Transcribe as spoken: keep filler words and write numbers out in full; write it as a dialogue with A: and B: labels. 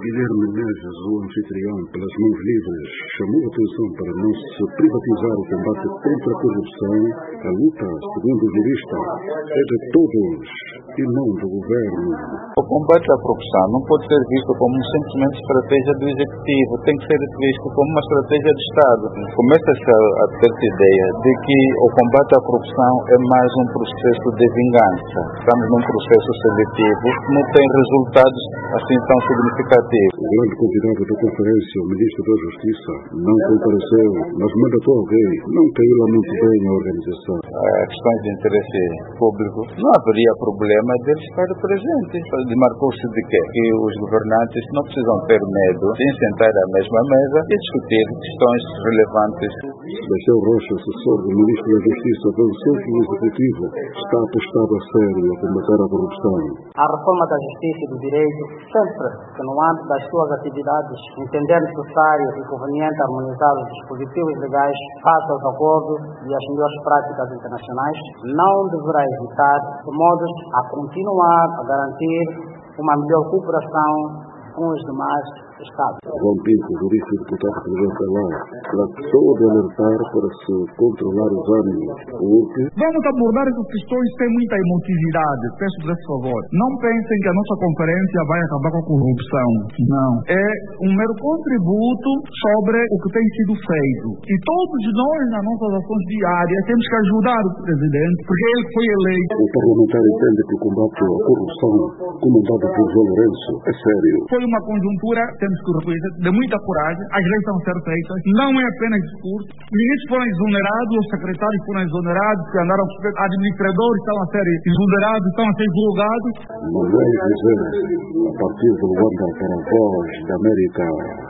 A: Guilherme Neves, o anfitrião pelas mãos livres, chamou a atenção para não se privatizar o combate contra a corrupção. A luta, segundo o jurista, é de todos e não do governo.
B: O combate à corrupção não pode ser visto como simplesmente estratégia do executivo, tem que ser visto como uma estratégia do Estado. Começa-se a ter-se ideia de que o combate à corrupção é mais um processo de vingança. Estamos num processo seletivo que não tem resultados assim tão significativos.
A: O grande convidado da conferência, o ministro da Justiça, não compareceu, mas mandatou alguém. Não caiu lá muito bem a organização.
B: A questões de interesse público, não haveria problema dele estar presente. Demarcou-se de quê? Que os governantes não precisam ter medo de sentar à mesma mesa e discutir questões relevantes.
A: Michel Rocha, assessor do ministro da Justiça, avançou que o executivo está apostado a sério a combater a corrupção.
C: A reforma da justiça e do direito, sempre que no âmbito das suas atividades entender necessário e conveniente harmonizar os dispositivos legais face aos acordos e às melhores práticas internacionais, não deverá hesitar de modos a continuar a garantir uma melhor cooperação com os demais Estados.
A: João Pinto, jurista e deputado presidente da Lá, tratou de alertar para se controlar os ânimos, porque...
D: Vamos abordar essas questões sem muita emotividade, peço por esse favor. Não pensem que a nossa conferência vai acabar com a corrupção. Não. É um mero contributo sobre o que tem sido feito. E todos nós, nas nossas ações diárias, temos que ajudar o presidente, porque ele foi eleito.
A: O parlamentar entende que o combate à corrupção, comandado por João Lourenço, é sério.
D: Foi uma conjuntura, temos que reconhecer, de muita coragem. As leis estão a ser feitas. Não é apenas discurso. Ministros foram exonerados, os secretários foram exonerados, que andaram, administradores estão a ser exonerados, estão a ser julgados.
A: Mas é dizer, a partir do Luanda para a Voz da América.